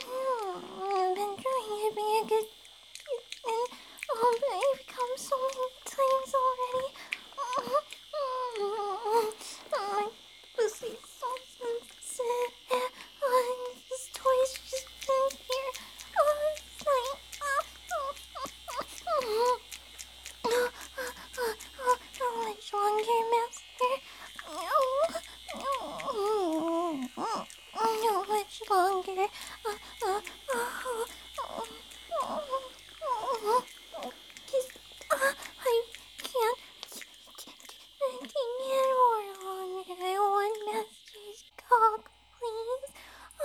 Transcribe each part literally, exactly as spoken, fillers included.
I've been trying to be a good kid, and um, I've come so many times already. My pussy's so sensitive. Uh, this toy's just been here. Uh, it's like, uh, how much longer, Master? How much longer? Uh, uh, uh, uh, uh, Just, uh, I can't, I can't more longer. I want Master's cock, please.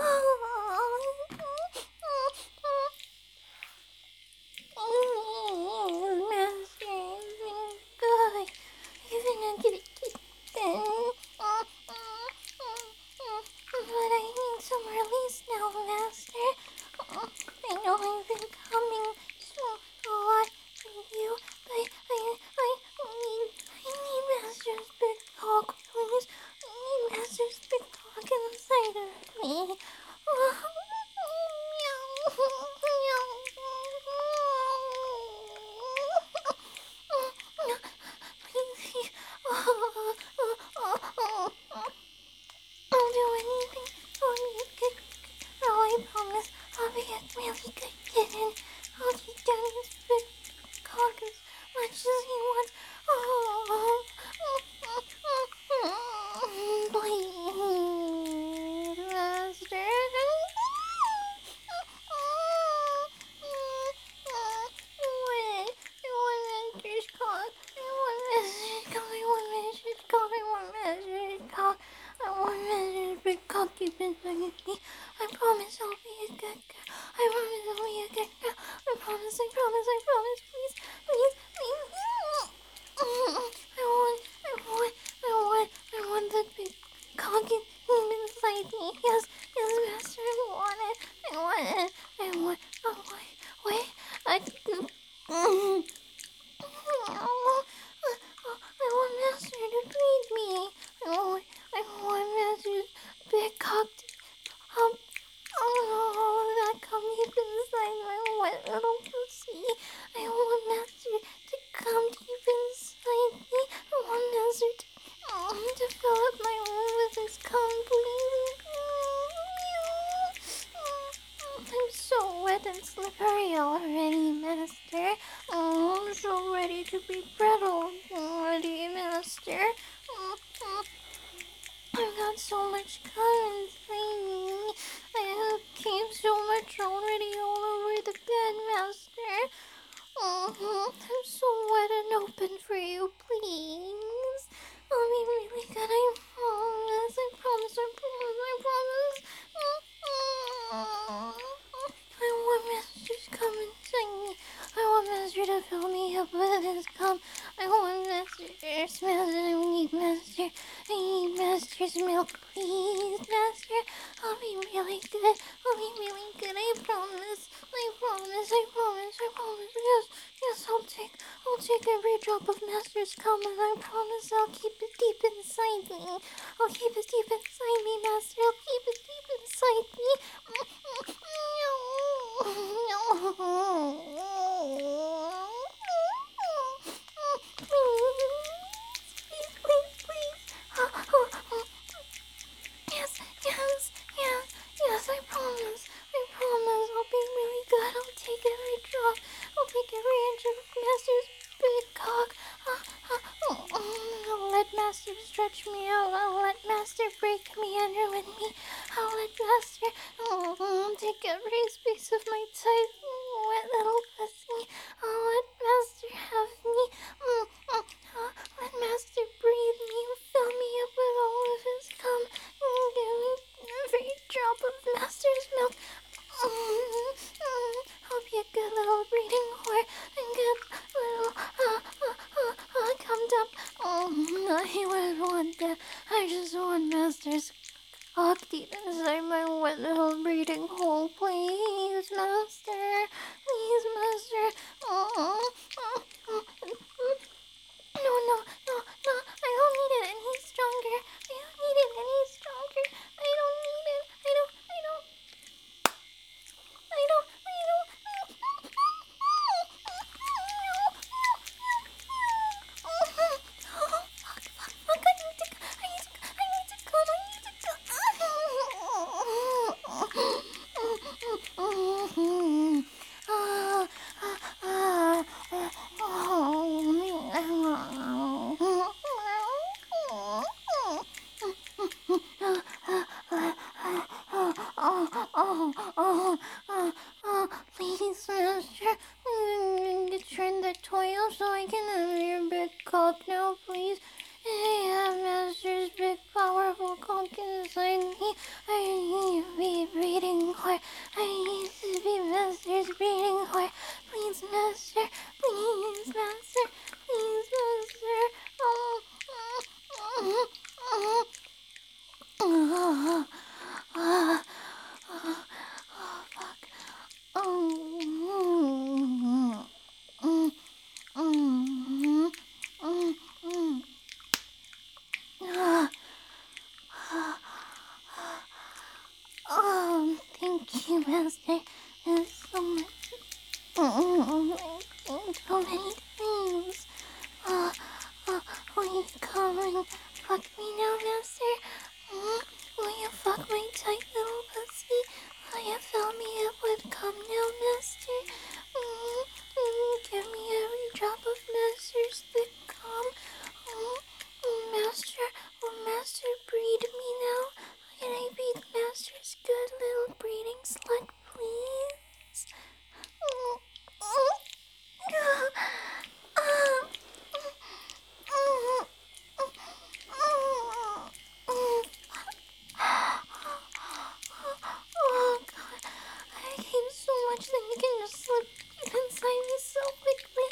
Oh, Master, you've been good. You've been a good kitten. But I need some release now, Master. I know I've been coming so a lot for you, but I, I need, I need Master's big cock, please. I need Master's big cock inside of me. Please, I'll do anything for you, good. Oh, I promise I'll be a really good kitten. I'll keep Daddy's big cock as much as he wants. Oh, please, Master. I want Master's cock. I want Master's cock. I want Master's cock. I want Master's cock. I want Master's big cock deep inside me. I promise I'll be a good girl. I promise I'll be a good girl. I promise, I promise, I promise. Please, please, please. I want, I want, I want, I want the big cock deep inside me. Yes, yes, Master, I want it. I want it. I want, oh, wait, wait. I, mm, oh, I want Master to breathe me. I want, I want Master's big cock to, um, oh, that come deep inside my wet little pussy. I want Master to come deep inside me. I want Master to, um, to fill up my room with his cum, please. I'm so wet and slippery already, Master. Oh, I'm so ready to be brittle already, Master. I've got so much cum inside me. I have came so much already all over the bed, Master. Oh, I'm so wet and open for you, please. I'll be really good, I promise. I promise, I promise, I promise. I want Master to come inside me. I want Master to fill me up with his cum. I want Master, Master, I need Master. I need Master's milk, please, Master. I'll be really good. I'll be really good, I promise. I promise, I promise, I promise. Yes, yes, I'll take, I'll take every drop of Master's cum, and I promise I'll keep it deep inside me. I'll keep it deep inside me, Master. I'll keep it deep inside me. Please, please, please, please. Yes, yes, yes, yes, I promise. I promise I'll be really good. I'll take every drop. I'll take every inch of Master's big cock. Uh, uh, uh, I'll let Master stretch me out. I'll let Master break me and ruin me. I'll let Master uh, take every space of my tight, wet little pussy. I'll let Master have me. Uh, uh, uh, let Master breathe me and fill me up with all of his cum. And give me every drop of Master's milk. I'll be a good little breeding whore and good little uh, uh, uh, uh, cummed up. Oh, I would want that. I just want Master's cock deep inside my wet little breeding hole. Please, Master. Please, Master. Oh, oh, oh. No, no, no, no. I don't need it Oh, oh, oh, oh, please, Master. Mm, turn the toy off so I can have your big cock now, please. I have Master's big powerful cock inside me. I need to be breeding whore. I need to be Master's breeding whore. Please, Master. Please, Master. Please, Master. Oh, oh, oh, oh, oh, oh, oh, fuck. Oh, mm, mm, mm, mm, mm. Ah, ah, oh, thank you, Master. There's so much. Mm, so many things. Uh, uh, will you come and fuck me now, Master? Mm, will you fuck my tight little pussy? Will you fill me up with cum now, Master? Mm, mm, give me every drop of Master's thick cum. Mm, mm, Master, will Master breed me now? Can I be Master's good little breeding slut, please? Mm, mm, uh, uh, mm, Oh god, I hate so much that you can just slip inside me so quickly.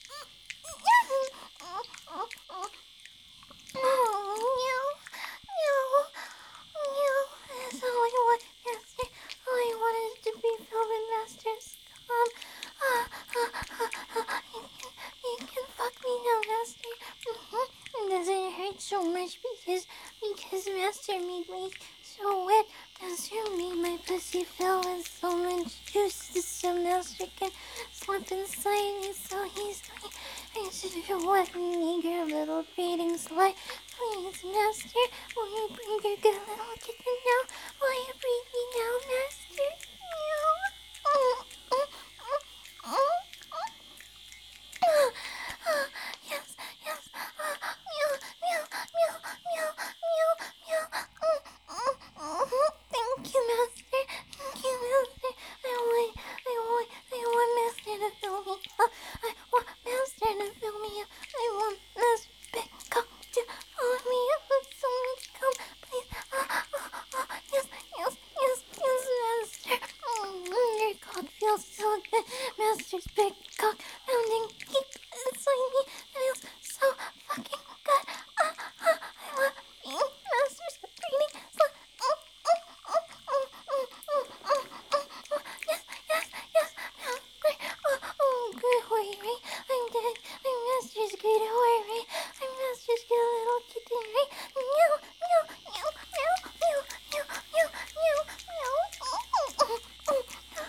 Oh, meow, meow, meow. That's all I want, Master. All I want is to be filled with Master's um, uh, uh, uh, uh, you, can, you can fuck me now, Master. Mm-hmm. Does it hurt so much because because Master made me so wet? Master made my pussy fill with so much juice so Master can slip inside me so easily. I should have wet and eager little breeding slut. Please, Master, will you bring your good little kitten now? Will you breed me now, Master? Meow. Mm, mm, mm, mm, mm. Yes, yes. Uh, meow, meow, meow, meow, meow, meow. Mm, mm, mm. Thank you, Master. Thank you, Master. I want, I want, I want Master to fill me up. I want Master to fill me up. I want Master big cock to fill me up with so much cum. Please. Uh, uh, uh, yes, yes, yes, yes, Master. Mm, your cock feels so good. Master's big cock pounding deep inside me. Feels so fucking good. Uh, uh, I love being Master's breeding slut. Mm, mm, mm, mm, mm, mm, mm, mm, mm. Yes, yes, yes, Master. Oh, oh, good Hori. I'm dead. I'm Master's good Hori. I'm Master's good little kitten, right? Meow, meow, meow, meow, meow, meow, meow, meow, meow. Mm, mm, mm,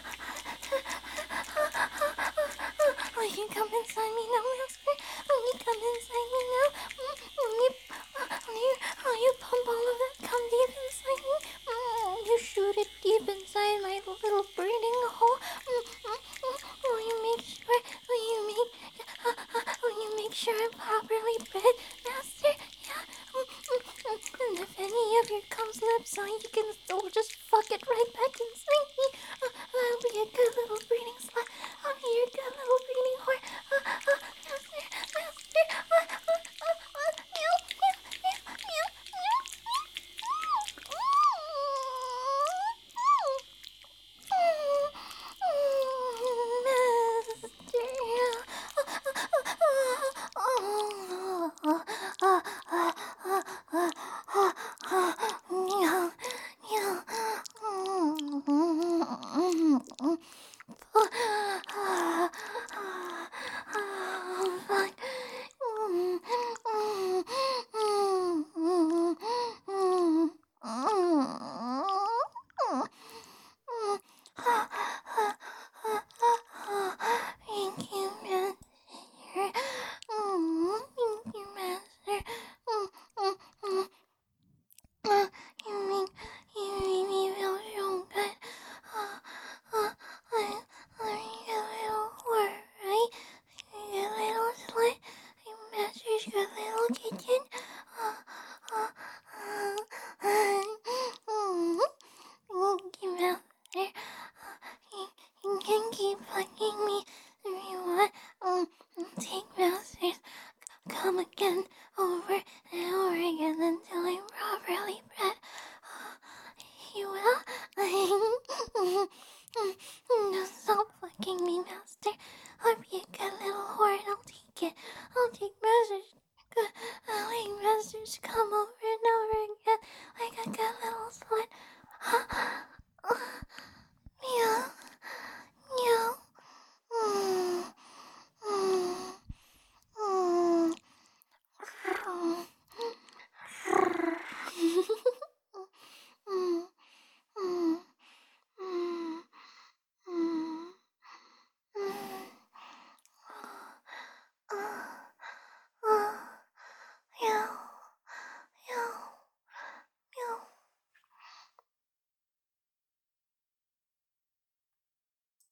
mm. Will you come inside me now, Master? Will you come inside me now? Mm, Will you, uh, will you, will you pump all of that cum deep inside me? Mm, You shoot it deep inside my little breeding hole. Mm, mm, mm. Will you make sure? Will you make? Uh, uh, will you make sure I'm properly bred, Master? Yeah. Mm, mm, mm. And if any of your cum slips on, you can still just fuck it right back inside me. Uh, I'll be a good little breeding slut. I'll be your good little breeding whore. Uh, uh, Master, Master. Uh, uh, uh, uh, meow, meow, meow, meow, meow, meow. Thank you, Master. Mm, thank you, Master. Mm, mm, mm. Uh, you make you make me feel so good. Uh, uh, I, I'm a little whore, right? I'm a little slut. I'm Master's good little kitten. Uh, uh, uh, uh, mm, thank you, Master. can keep fucking me if you want. Um, take masters. Come again, over and over again until I'm properly bred. You will? Just stop fucking me, master.